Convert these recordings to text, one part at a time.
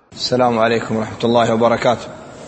السلام عليكم ورحمة الله وبركاته.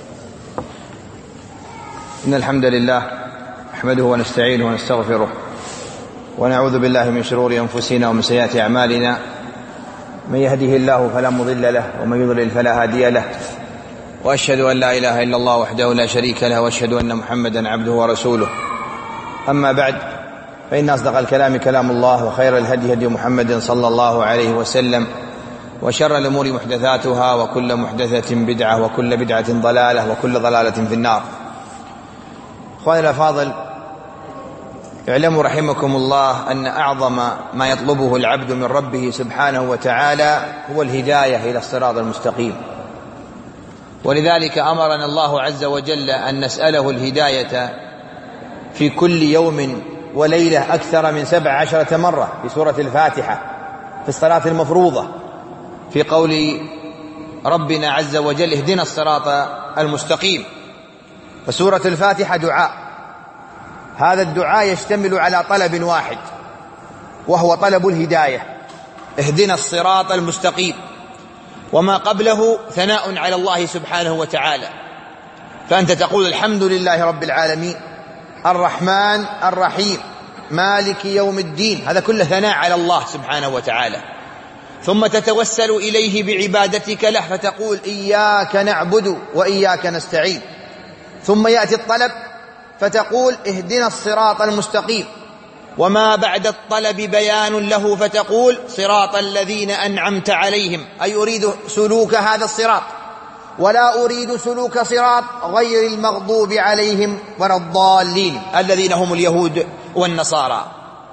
إن الحمد لله نحمده ونستعينه ونستغفره ونعوذ بالله من شرور أنفسنا ومن سيئات أعمالنا، من يهده الله فلا مضل له ومن يضلل فلا هادي له، وأشهد أن لا إله إلا الله وحده لا شريك له، وأشهد أن محمدا عبده ورسوله. أما بعد، فإن أصدق الكلام كلام الله، وخير الهدي هدي محمد صلى الله عليه وسلم، وشر الأمور محدثاتها، وكل محدثة بدعة، وكل بدعة ضلالة، وكل ضلالة في النار. أخواني الأفاضل، اعلموا رحمكم الله أن أعظم ما يطلبه العبد من ربه سبحانه وتعالى هو الهداية إلى الصراط المستقيم، ولذلك أمرنا الله عز وجل أن نسأله الهداية في كل يوم وليلة أكثر من 17 مرة في سورة الفاتحة في الصلاة المفروضة، في قول ربنا عز وجل: اهدنا الصراط المستقيم. فسورة الفاتحة دعاء، هذا الدعاء يشتمل على طلب واحد، وهو طلب الهداية، اهدنا الصراط المستقيم، وما قبله ثناء على الله سبحانه وتعالى. فأنت تقول: الحمد لله رب العالمين، الرحمن الرحيم، مالك يوم الدين، هذا كله ثناء على الله سبحانه وتعالى. ثم تتوسل إليه بعبادتك له، فتقول: إياك نعبد وإياك نستعين. ثم يأتي الطلب فتقول: اهدنا الصراط المستقيم، وما بعد الطلب بيان له، فتقول: صراط الذين أنعمت عليهم، أي أريد سلوك هذا الصراط، ولا أريد سلوك صراط غير المغضوب عليهم ولا الضالين، الذين هم اليهود والنصارى.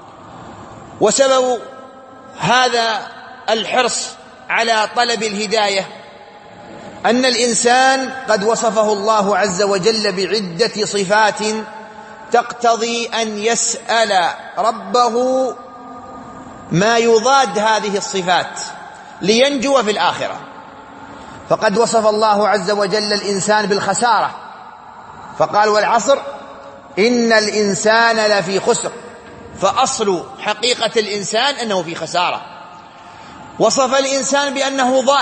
وسبب هذا الحرص على طلب الهداية أن الإنسان قد وصفه الله عز وجل بعدة صفات تقتضي أن يسأل ربه ما يضاد هذه الصفات لينجو في الآخرة. فقد وصف الله عز وجل الإنسان بالخسارة، فقال: والعصر إن الإنسان لفي خسر، فأصل حقيقة الإنسان أنه في خسارة. وصف الإنسان بأنه ضال،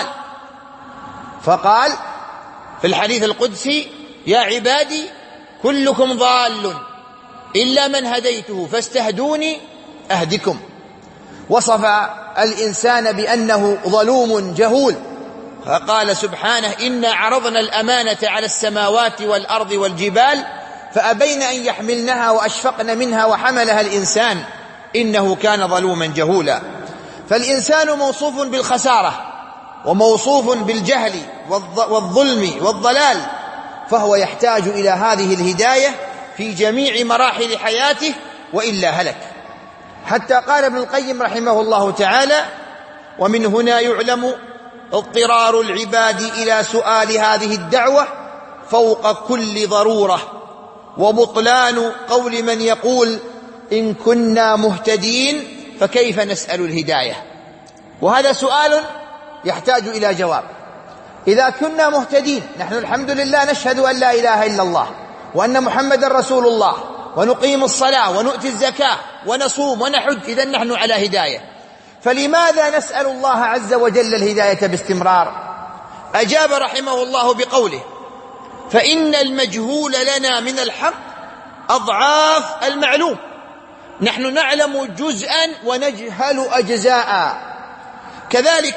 فقال في الحديث القدسي: يا عبادي كلكم ضال إلا من هديته فاستهدوني أهدكم. وصف الإنسان بأنه ظلوم جهول، فقال سبحانه: إنا عرضنا الأمانة على السماوات والأرض والجبال فأبين أن يحملنها وأشفقن منها وحملها الإنسان إنه كان ظلوما جهولا. فالإنسان موصوف بالخسارة، وموصوف بالجهل والظلم والضلال، فهو يحتاج إلى هذه الهداية في جميع مراحل حياته، وإلا هلك. حتى قال ابن القيم رحمه الله تعالى: ومن هنا يعلم اضطرار العباد إلى سؤال هذه الدعوة فوق كل ضرورة، وبطلان قول من يقول: إن كنا مهتدين فكيف نسأل الهداية؟ وهذا سؤال يحتاج إلى جواب. إذا كنا مهتدين، نحن الحمد لله نشهد أن لا إله إلا الله وأن محمد رسول الله، ونقيم الصلاة ونؤتي الزكاة ونصوم ونحج، إذا نحن على هداية، فلماذا نسأل الله عز وجل الهداية باستمرار؟ أجاب رحمه الله بقوله: فإن المجهول لنا من الحق أضعاف المعلوم. نحن نعلم جزءا ونجهل أجزاء. كذلك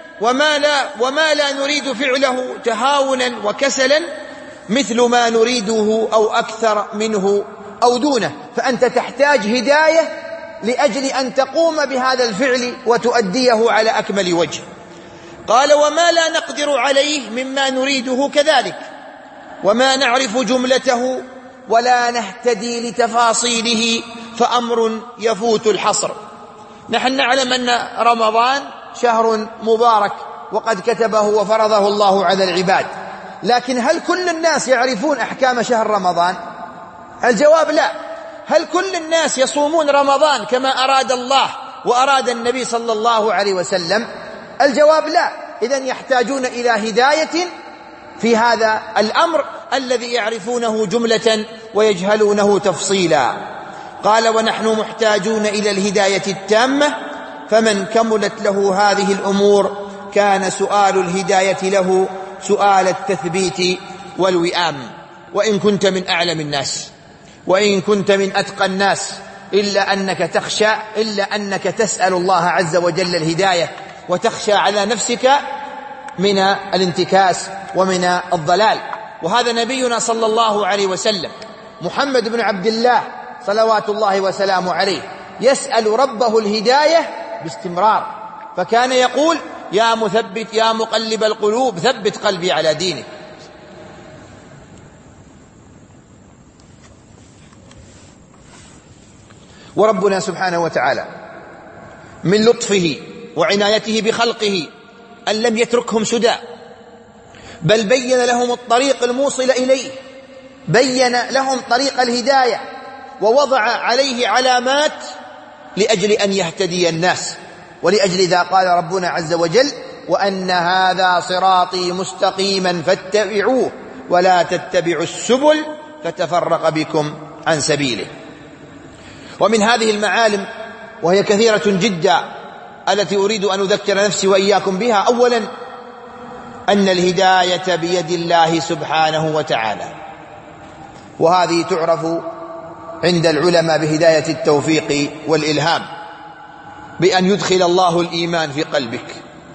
وما لا نريد فعله تهاونا وكسلا مثل ما نريده أو أكثر منه أو دونه. فأنت تحتاج هداية لأجل أن تقوم بهذا الفعل وتؤديه على أكمل وجه. قال: وما لا نقدر عليه مما نريده كذلك، وما نعرف جملته ولا نهتدي لتفاصيله، فأمر يفوت الحصر. نحن نعلم أن رمضان شهر مبارك وقد كتبه وفرضه الله على العباد، لكن هل كل الناس يعرفون أحكام شهر رمضان؟ الجواب لا. هل كل الناس يصومون رمضان كما أراد الله وأراد النبي صلى الله عليه وسلم؟ الجواب لا. إذن يحتاجون إلى هداية في هذا الأمر الذي يعرفونه جملة ويجهلونه تفصيلا. قال: ونحن محتاجون إلى الهداية التامة، فمن كملت له هذه الأمور كان سؤال الهداية له سؤال التثبيت والوئام. وإن كنت من أعلم الناس وإن كنت من أتقى الناس إلا أنك تسأل الله عز وجل الهداية وتخشى على نفسك من الانتكاس ومن الضلال. وهذا نبينا صلى الله عليه وسلم محمد بن عبد الله صلوات الله وسلامه عليه يسأل ربه الهداية باستمرار، فكان يقول: يا مثبت يا مقلب القلوب ثبت قلبي على دينك. وربنا سبحانه وتعالى من لطفه وعنايته بخلقه أن لم يتركهم سدى، بل بين لهم الطريق الموصل إليه، بين لهم طريق الهداية ووضع عليه علامات لأجل أن يهتدي الناس. ولأجل ذا قال ربنا عز وجل: وأن هذا صراطي مستقيما فاتبعوه ولا تتبعوا السبل فتفرق بكم عن سبيله. ومن هذه المعالم وهي كثيرة جدا التي أريد أن أذكر نفسي وإياكم بها: أولا أن الهداية بيد الله سبحانه وتعالى، وهذه تعرف عند العلماء بهداية التوفيق والإلهام، بأن يدخل الله الإيمان في قلبك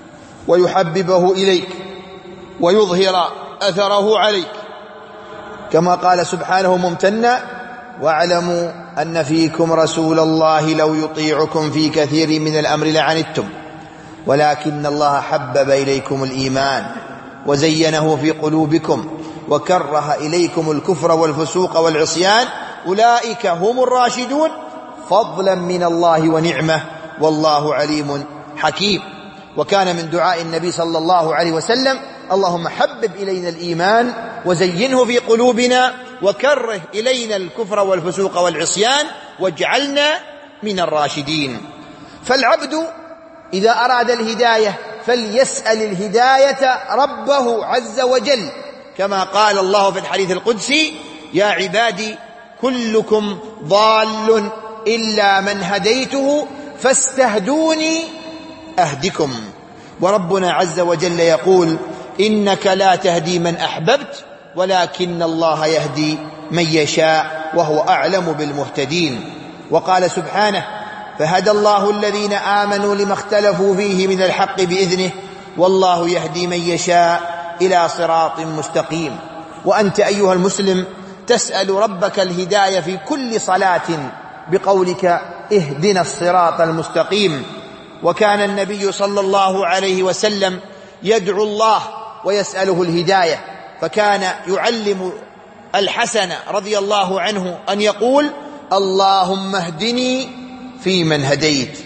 ويحببه إليك ويظهر أثره عليك، كما قال سبحانه ممتنا: واعلموا أن فيكم رسول الله لو يطيعكم في كثير من الأمر لعنتم ولكن الله حبب إليكم الإيمان وزينه في قلوبكم وكره إليكم الكفر والفسوق والعصيان أولئك هم الراشدون فضلا من الله ونعمة والله عليم حكيم. وكان من دعاء النبي صلى الله عليه وسلم: اللهم حبب إلينا الإيمان وزينه في قلوبنا وكره إلينا الكفر والفسوق والعصيان واجعلنا من الراشدين. فالعبد إذا أراد الهداية فليسأل الهداية ربه عز وجل، كما قال الله في الحديث القدسي: يا عبادي كلكم ضال إلا من هديته فاستهدوني أهدكم. وربنا عز وجل يقول: إنك لا تهدي من أحببت ولكن الله يهدي من يشاء وهو أعلم بالمهتدين. وقال سبحانه: فهدى الله الذين آمنوا لما اختلفوا فيه من الحق بإذنه والله يهدي من يشاء إلى صراط مستقيم. وأنت أيها المسلم تسأل ربك الهداية في كل صلاة بقولك: اهدنا الصراط المستقيم. وكان النبي صلى الله عليه وسلم يدعو الله ويسأله الهداية، فكان يعلم الحسن رضي الله عنه أن يقول: اللهم اهدني فيمن هديت.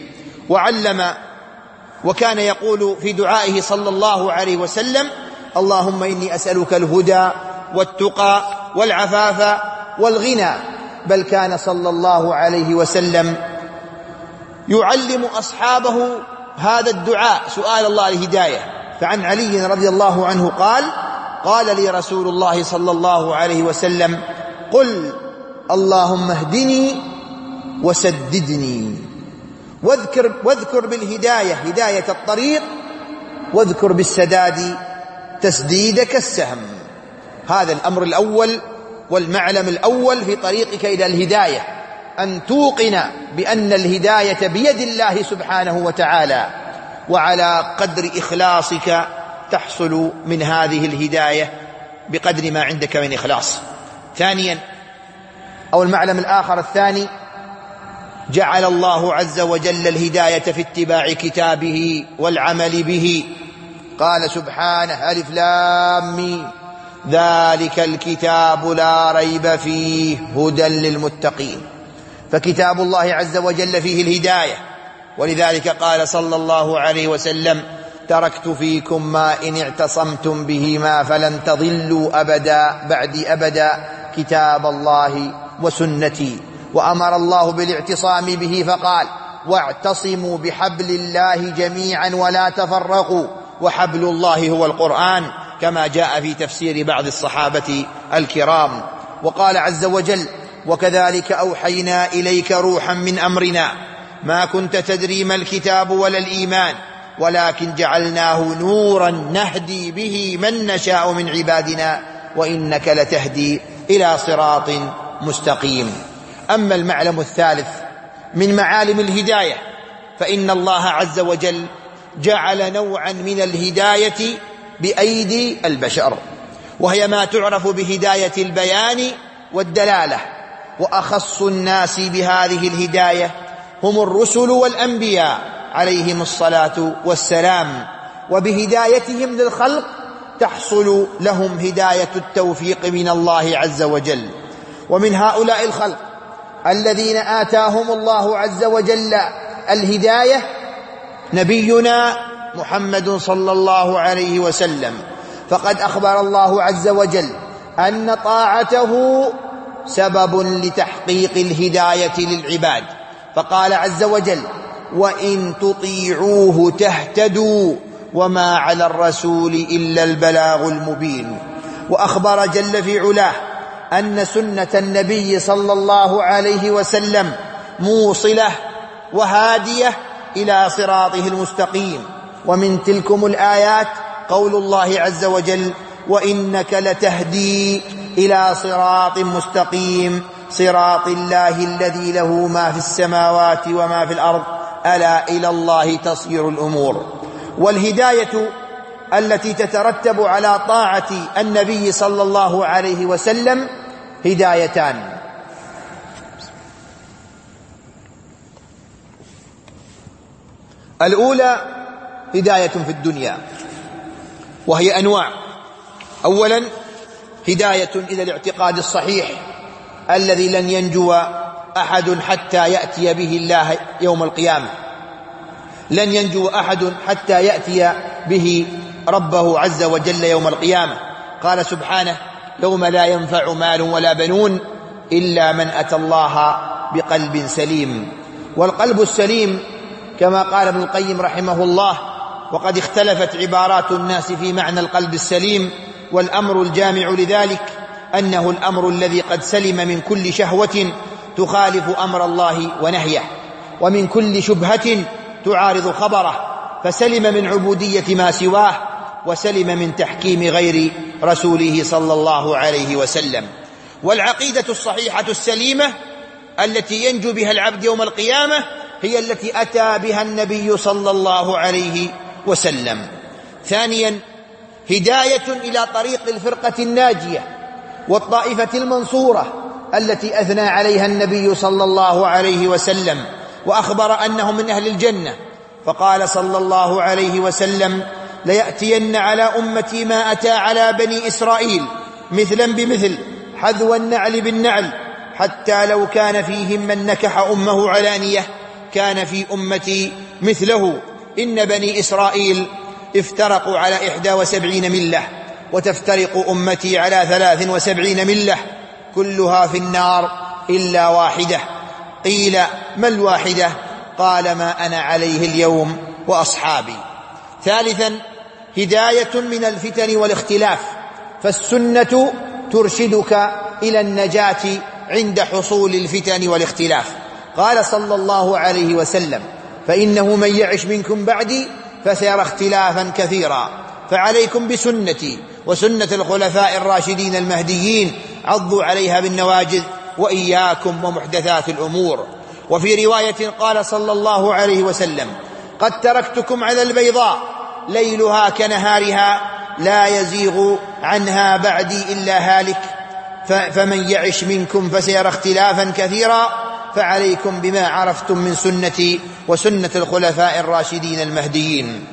وكان يقول في دعائه صلى الله عليه وسلم: اللهم إني أسألك الهدى والتقى والعفاف والغنى. بل كان صلى الله عليه وسلم يعلم أصحابه هذا الدعاء، سؤال الله الهداية. فعن علي رضي الله عنه قال لي رسول الله صلى الله عليه وسلم: قل اللهم اهدني وسددني. واذكر بالهداية هداية الطريق، واذكر بالسداد تسديدك السهم. هذا الأمر الأول والمعلم الأول في طريقك إلى الهداية، أن توقن بأن الهداية بيد الله سبحانه وتعالى، وعلى قدر إخلاصك تحصل من هذه الهداية بقدر ما عندك من إخلاص. ثانيا، أو المعلم الآخر الثاني: جعل الله عز وجل الهداية في اتباع كتابه والعمل به. قال سبحانه: ألف لام ميم ذلك الكتاب لا ريب فيه هدى للمتقين. فكتاب الله عز وجل فيه الهداية، ولذلك قال صلى الله عليه وسلم: تركت فيكم ما إن اعتصمتم بهما فلن تضلوا أبدا بعدي أبدا، كتاب الله وسنتي. وأمر الله بالاعتصام به فقال: واعتصموا بحبل الله جميعا ولا تفرقوا، وحبل الله هو القرآن، كما جاء في تفسير بعض الصحابة الكرام. وقال عز وجل: وكذلك أوحينا إليك روحا من أمرنا ما كنت تدري ما الكتاب ولا الإيمان ولكن جعلناه نورا نهدي به من نشاء من عبادنا وإنك لتهدي إلى صراط مستقيم. أما المعلم الثالث من معالم الهداية فإن الله عز وجل جعل نوعا من الهداية بأيدي البشر، وهي ما تعرف بهداية البيان والدلالة، وأخص الناس بهذه الهداية هم الرسل والأنبياء عليهم الصلاة والسلام، وبهدايتهم للخلق تحصل لهم هداية التوفيق من الله عز وجل. ومن هؤلاء الخلق الذين آتاهم الله عز وجل الهداية نبينا محمد صلى الله عليه وسلم، فقد أخبر الله عز وجل أن طاعته سبب لتحقيق الهداية للعباد، فقال عز وجل: وإن تطيعوه تهتدوا وما على الرسول إلا البلاغ المبين. وأخبر جل في علاه أن سنة النبي صلى الله عليه وسلم موصلة وهادية إلى صراطه المستقيم. ومن تلكم الآيات قول الله عز وجل: وإنك لتهدي إلى صراط مستقيم صراط الله الذي له ما في السماوات وما في الأرض ألا إلى الله تصير الأمور. والهداية التي تترتب على طاعة النبي صلى الله عليه وسلم هدايتان: الأولى هداية في الدنيا، وهي أنواع. أولا هداية إلى الاعتقاد الصحيح الذي لن ينجو أحد حتى يأتي به الله يوم القيامة، لن ينجو أحد حتى يأتي به ربه عز وجل يوم القيامة. قال سبحانه: يوم لا ينفع مال ولا بنون إلا من أتى الله بقلب سليم. والقلب السليم كما قال ابن القيم رحمه الله، وقد اختلفت عبارات الناس في معنى القلب السليم، والأمر الجامع لذلك أنه الأمر الذي قد سلم من كل شهوة تخالف أمر الله ونهيه، ومن كل شبهة تعارض خبره، فسلم من عبودية ما سواه، وسلم من تحكيم غير رسوله صلى الله عليه وسلم. والعقيدة الصحيحة السليمة التي ينجو بها العبد يوم القيامة هي التي أتى بها النبي صلى الله عليه وسلم. ثانيا هداية إلى طريق الفرقة الناجية والطائفة المنصورة التي أثنى عليها النبي صلى الله عليه وسلم وأخبر أنهم من أهل الجنة، فقال صلى الله عليه وسلم: ليأتين على أمتي ما أتى على بني إسرائيل مثلا بمثل حذو النعل بالنعل، حتى لو كان فيهم من نكح أمه علانية كان في أمتي مثله. إن بني إسرائيل افترقوا على 71 ملة، وتفترق أمتي على 73 ملة، كلها في النار إلا واحدة. قيل: ما الواحدة؟ قال: ما أنا عليه اليوم وأصحابي. ثالثا هداية من الفتن والاختلاف، فالسنة ترشدك إلى النجاة عند حصول الفتن والاختلاف. قال صلى الله عليه وسلم: فإنه من يعش منكم بعدي فسيرى اختلافا كثيرا، فعليكم بسنتي وسنة الخلفاء الراشدين المهديين، عضوا عليها بالنواجذ، وإياكم ومحدثات الأمور. وفي رواية قال صلى الله عليه وسلم: قد تركتكم على البيضاء ليلها كنهارها لا يزيغ عنها بعدي إلا هالك، فمن يعش منكم فسيرى اختلافا كثيرا، فعليكم بما عرفتم من سنتي وسنة الخلفاء الراشدين المهديين.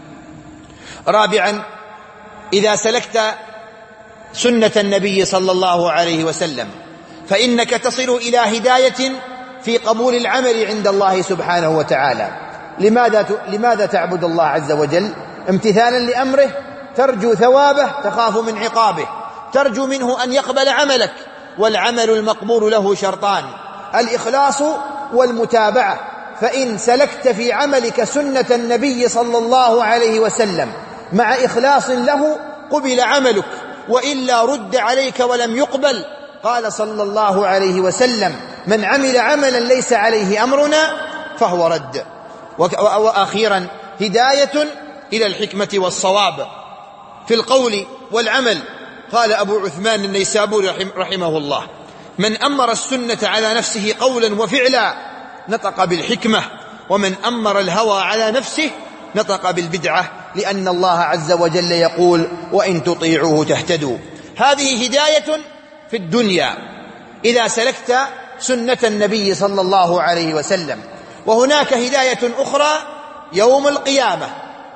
رابعا إذا سلكت سنة النبي صلى الله عليه وسلم فإنك تصل إلى هداية في قبول العمل عند الله سبحانه وتعالى. لماذا تعبد الله عز وجل؟ امتثالا لأمره، ترجو ثوابه، تخاف من عقابه، ترجو منه أن يقبل عملك. والعمل المقبول له شرطان: الإخلاص والمتابعة. فإن سلكت في عملك سنة النبي صلى الله عليه وسلم مع إخلاص له قبل عملك، وإلا رد عليك ولم يقبل. قال صلى الله عليه وسلم: من عمل عملا ليس عليه أمرنا فهو رد. وأخيرا هداية إلى الحكمة والصواب في القول والعمل. قال أبو عثمان النيسابوري رحمه الله: من أمر السنة على نفسه قولا وفعلا نطق بالحكمة، ومن أمر الهوى على نفسه نطق بالبدعة، لأن الله عز وجل يقول: وإن تطيعوه تهتدوا. هذه هداية في الدنيا إذا سلكت سنة النبي صلى الله عليه وسلم، وهناك هداية أخرى يوم القيامة،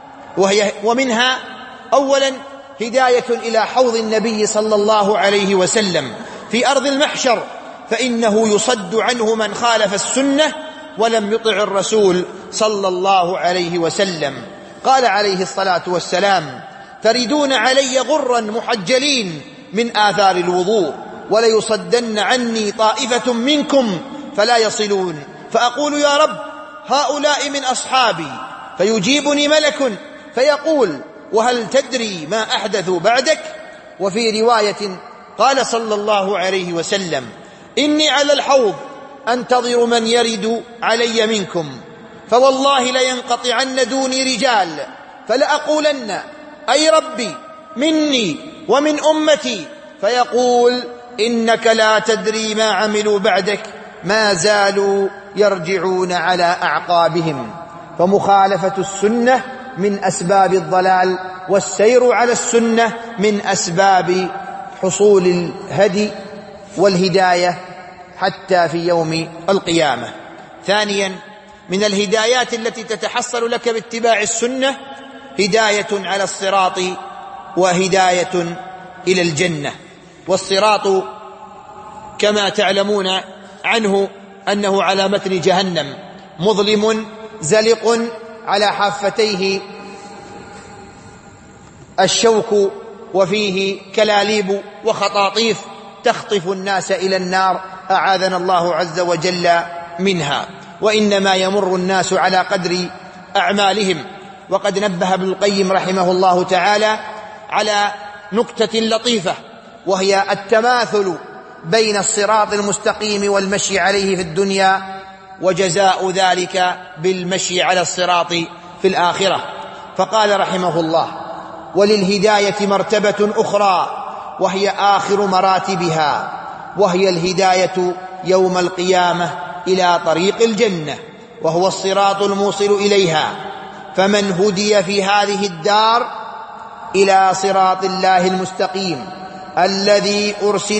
ومنها أولا هداية إلى حوض النبي صلى الله عليه وسلم في أرض المحشر، فإنه يصد عنه من خالف السنة ولم يطع الرسول صلى الله عليه وسلم. قال عليه الصلاة والسلام: تردون علي غرا محجلين من آثار الوضوء، وليصدن عني طائفة منكم فلا يصلون، فأقول: يا رب، هؤلاء من أصحابي، فيجيبني ملك فيقول: وهل تدري ما أحدثوا بعدك؟ وفي رواية قال صلى الله عليه وسلم: إني على الحوض أنتظر من يرد علي منكم، فوالله لينقطعن دوني رجال، فلأقولن: أي ربي، مني ومن أمتي، فيقول: إنك لا تدري ما عملوا بعدك، ما زالوا يرجعون على أعقابهم. فمخالفة السنة من أسباب الضلال، والسير على السنة من أسباب حصول الهدي والهداية حتى في يوم القيامة. ثانيا، من الهدايات التي تتحصل لك باتباع السنة هداية على الصراط وهداية إلى الجنة. والصراط كما تعلمون عنه أنه على متن جهنم، مظلم زلق على حافتيه الشوك، وفيه كلاليب وخطاطيف تخطف الناس إلى النار، أعاذنا الله عز وجل منها. وإنما يمر الناس على قدر أعمالهم. وقد نبه ابن القيم رحمه الله تعالى على نكتة لطيفة، وهي التماثل بين الصراط المستقيم والمشي عليه في الدنيا، وجزاء ذلك بالمشي على الصراط في الآخرة. فقال رحمه الله: وللهداية مرتبة أخرى وهي آخر مراتبها، وهي الهداية يوم القيامة إلى طريق الجنة، وهو الصراط الموصل إليها. فمن هدي في هذه الدار إلى صراط الله المستقيم الذي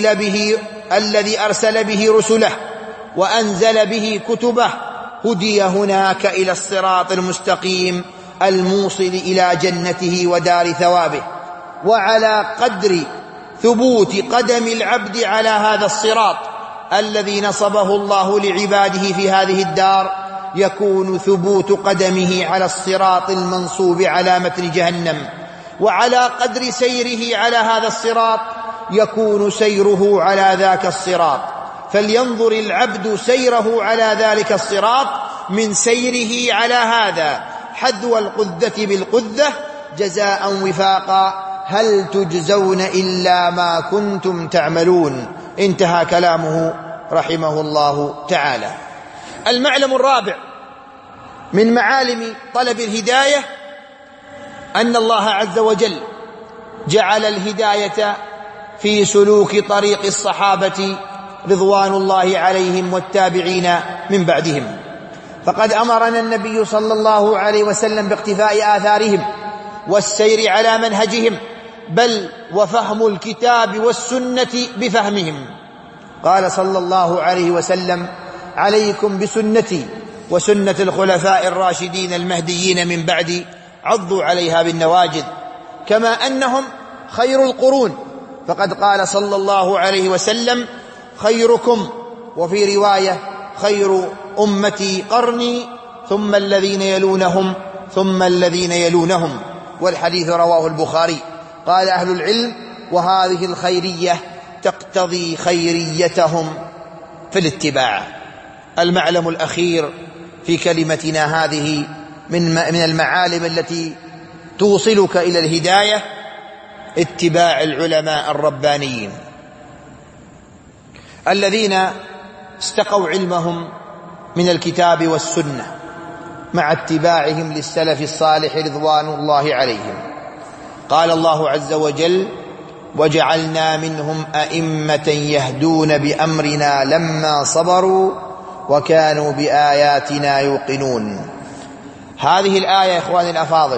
أرسل به رسله وأنزل به كتبه، هدي هناك إلى الصراط المستقيم الموصل إلى جنته ودار ثوابه. وعلى قدر ثبوت قدم العبد على هذا الصراط الذي نصبه الله لعباده في هذه الدار، يكون ثبوت قدمه على الصراط المنصوب على متن جهنم. وعلى قدر سيره على هذا الصراط يكون سيره على ذاك الصراط. فلينظر العبد سيره على ذلك الصراط من سيره على هذا، حذو القذة بالقذة جزاء وفاقا، هل تجزون إلا ما كنتم تعملون. انتهى كلامه رحمه الله تعالى. المعلم الرابع من معالم طلب الهداية أن الله عز وجل جعل الهداية في سلوك طريق الصحابة رضوان الله عليهم والتابعين من بعدهم. فقد أمرنا النبي صلى الله عليه وسلم باقتفاء آثارهم والسير على منهجهم، بل وفهم الكتاب والسنة بفهمهم. قال صلى الله عليه وسلم: عليكم بسنتي وسنة الخلفاء الراشدين المهديين من بعدي، عضوا عليها بالنواجذ. كما أنهم خير القرون، فقد قال صلى الله عليه وسلم: خيركم، وفي رواية: خير أمتي قرني، ثم الذين يلونهم، ثم الذين يلونهم. والحديث رواه البخاري. قال أهل العلم: وهذه الخيرية تقتضي خيريتهم في الاتباع. المعلم الأخير في كلمتنا هذه من المعالم التي توصلك إلى الهداية اتباع العلماء الربانيين الذين استقوا علمهم من الكتاب والسنة، مع اتباعهم للسلف الصالح رضوان الله عليهم. قال الله عز وجل: وجعلنا منهم أئمة يهدون بأمرنا لما صبروا وكانوا بآياتنا يوقنون. هذه الآية يا إخواني الأفاضل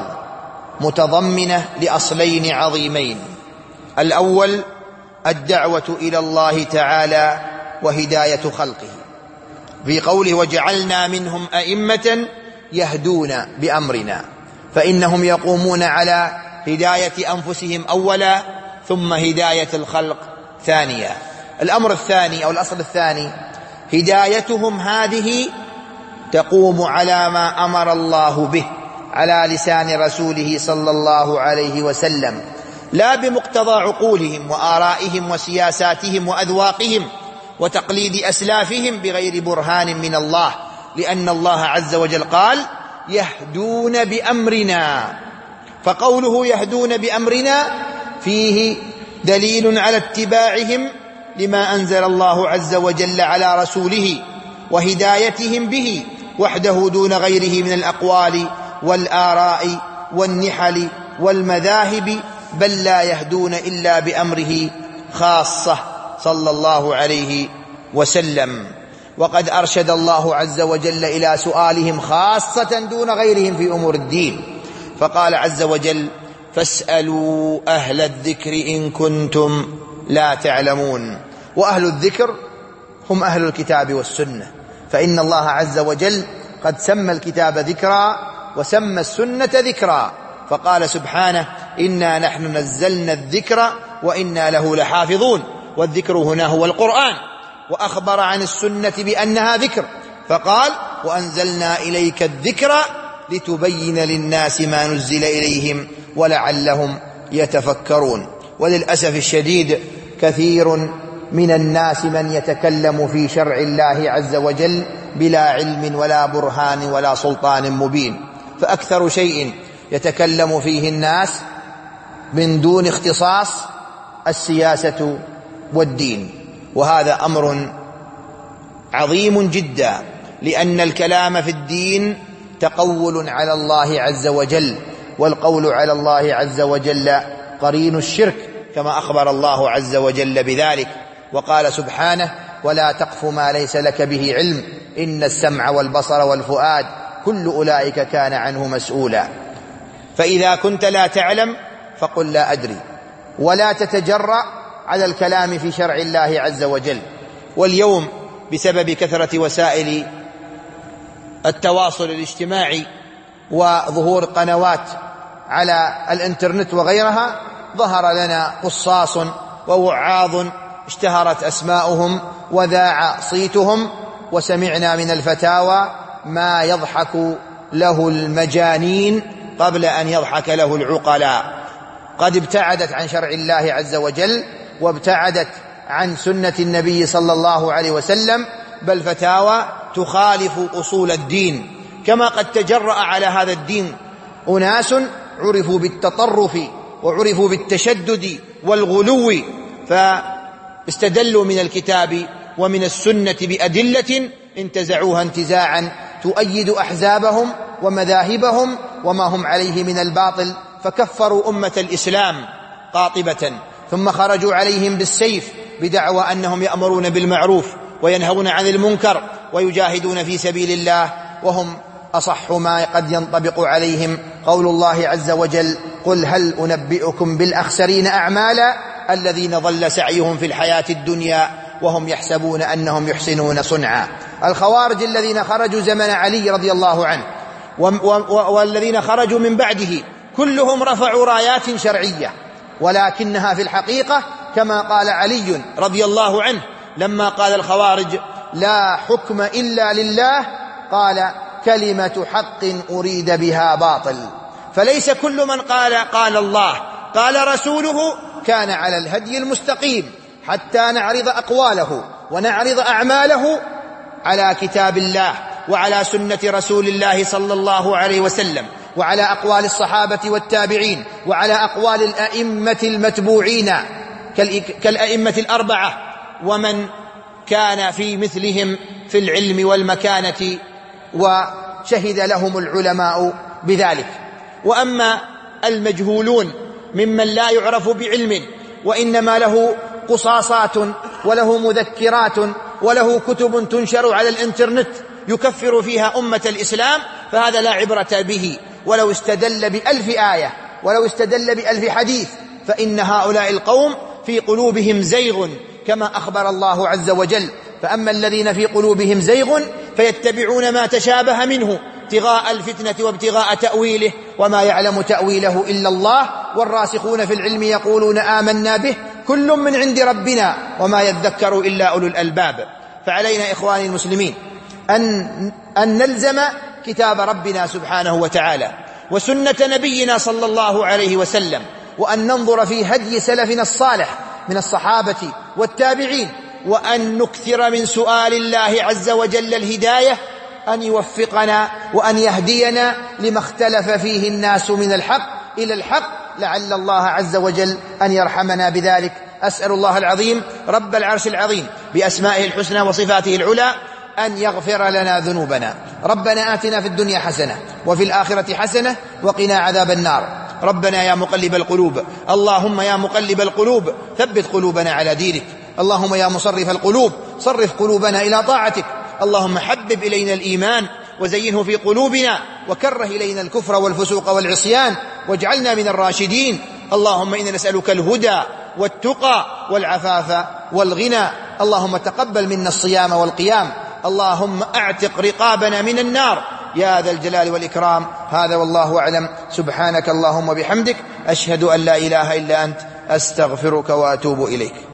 متضمنة لأصلين عظيمين: الأول الدعوة إلى الله تعالى وهداية خلقه، في قوله: وجعلنا منهم أئمة يهدون بأمرنا، فإنهم يقومون على هداية أنفسهم أولا ثم هداية الخلق ثانيا. الأمر الثاني أو الأصل الثاني: هدايتهم هذه تقوم على ما أمر الله به على لسان رسوله صلى الله عليه وسلم، لا بمقتضى عقولهم وآرائهم وسياساتهم وأذواقهم وتقليد أسلافهم بغير برهان من الله، لأن الله عز وجل قال: يهدون بأمرنا. فقوله يهدون بأمرنا فيه دليل على اتباعهم لما أنزل الله عز وجل على رسوله وهدايتهم به وحده دون غيره من الأقوال والآراء والنحل والمذاهب، بل لا يهدون إلا بأمره خاصة صلى الله عليه وسلم. وقد أرشد الله عز وجل إلى سؤالهم خاصة دون غيرهم في أمور الدين، فقال عز وجل: فاسألوا أهل الذكر إن كنتم لا تعلمون. وأهل الذكر هم أهل الكتاب والسنة، فإن الله عز وجل قد سمى الكتاب ذكرا وسمى السنة ذكرا، فقال سبحانه: إنا نحن نزلنا الذكر وإنا له لحافظون. والذكر هنا هو القرآن، وأخبر عن السنة بأنها ذكر فقال: وأنزلنا إليك الذكر لتبين للناس ما نزل إليهم ولعلهم يتفكرون. وللأسف الشديد كثير من الناس من يتكلم في شرع الله عز وجل بلا علم ولا برهان ولا سلطان مبين، فأكثر شيء يتكلم فيه الناس من دون اختصاص السياسة والدين، وهذا أمر عظيم جدا، لأن الكلام في الدين تقول على الله عز وجل، والقول على الله عز وجل قرين الشرك، كما أخبر الله عز وجل بذلك، وقال سبحانه: ولا تقف ما ليس لك به علم إن السمع والبصر والفؤاد كل أولئك كان عنه مسؤولا. فإذا كنت لا تعلم فقل لا أدري، ولا تتجرأ على الكلام في شرع الله عز وجل. واليوم بسبب كثرة وسائل التواصل الاجتماعي وظهور قنوات على الانترنت وغيرها، ظهر لنا قصاص ووعاظ اشتهرت أسماؤهم وذاع صيتهم، وسمعنا من الفتاوى ما يضحك له المجانين قبل أن يضحك له العقلاء. قد ابتعدت عن شرع الله عز وجل وابتعدت عن سنة النبي صلى الله عليه وسلم، بل فتاوى تخالف أصول الدين. كما قد تجرأ على هذا الدين أناس عرفوا بالتطرف وعرفوا بالتشدد والغلو، فاستدلوا من الكتاب ومن السنة بأدلة انتزعوها انتزاعا تؤيد أحزابهم ومذاهبهم وما هم عليه من الباطل، فكفروا أمة الإسلام قاطبة، ثم خرجوا عليهم بالسيف بدعوى أنهم يأمرون بالمعروف وينهون عن المنكر ويجاهدون في سبيل الله، وهم أصح ما قد ينطبق عليهم قول الله عز وجل: قل هل أنبئكم بالأخسرين أعمالا الذين ضل سعيهم في الحياة الدنيا وهم يحسبون أنهم يحسنون صنعا. الخوارج الذين خرجوا زمن علي رضي الله عنه والذين خرجوا من بعده كلهم رفعوا رايات شرعية، ولكنها في الحقيقة كما قال علي رضي الله عنه لما قال الخوارج: لا حكم إلا لله، قال: كلمة حق أريد بها باطل. فليس كل من قال الله قال رسوله كان على الهدي المستقيم، حتى نعرض أقواله ونعرض أعماله على كتاب الله وعلى سنة رسول الله صلى الله عليه وسلم، وعلى أقوال الصحابة والتابعين، وعلى أقوال الأئمة المتبوعين كالأئمة الأربعة ومن كان في مثلهم في العلم والمكانة شهد لهم العلماء بذلك. وأما المجهولون ممن لا يعرف بعلم وإنما له قصاصات وله مذكرات وله كتب تنشر على الإنترنت يكفر فيها أمة الإسلام، فهذا لا عبرة به ولو استدل بألف آية ولو استدل بألف حديث، فإن هؤلاء القوم في قلوبهم زيغ كما أخبر الله عز وجل. فأما الذين في قلوبهم زيغ فيتبعون ما تشابه منه ابتغاء الفتنة وابتغاء تأويله وما يعلم تأويله إلا الله، والراسخون في العلم يقولون آمنا به كل من عند ربنا وما يذكر إلا أولو الألباب. فعلينا إخواني المسلمين أن نلزم كتاب ربنا سبحانه وتعالى وسنة نبينا صلى الله عليه وسلم، وأن ننظر في هدي سلفنا الصالح من الصحابة والتابعين، وأن نكثر من سؤال الله عز وجل الهداية، أن يوفقنا وأن يهدينا لما اختلف فيه الناس من الحق إلى الحق، لعل الله عز وجل أن يرحمنا بذلك. أسأل الله العظيم رب العرش العظيم بأسمائه الحسنى وصفاته العلى أن يغفر لنا ذنوبنا. ربنا آتنا في الدنيا حسنة وفي الآخرة حسنة وقنا عذاب النار. ربنا يا مقلب القلوب، اللهم يا مقلب القلوب ثبت قلوبنا على دينك. اللهم يا مصرف القلوب صرف قلوبنا إلى طاعتك. اللهم حبب إلينا الإيمان وزينه في قلوبنا وكره إلينا الكفر والفسوق والعصيان واجعلنا من الراشدين. اللهم إنا نسألك الهدى والتقى والعفاف والغنى. اللهم تقبل منا الصيام والقيام. اللهم اعتق رقابنا من النار يا ذا الجلال والإكرام. هذا والله أعلم. سبحانك اللهم وبحمدك أشهد أن لا إله إلا أنت أستغفرك وأتوب إليك.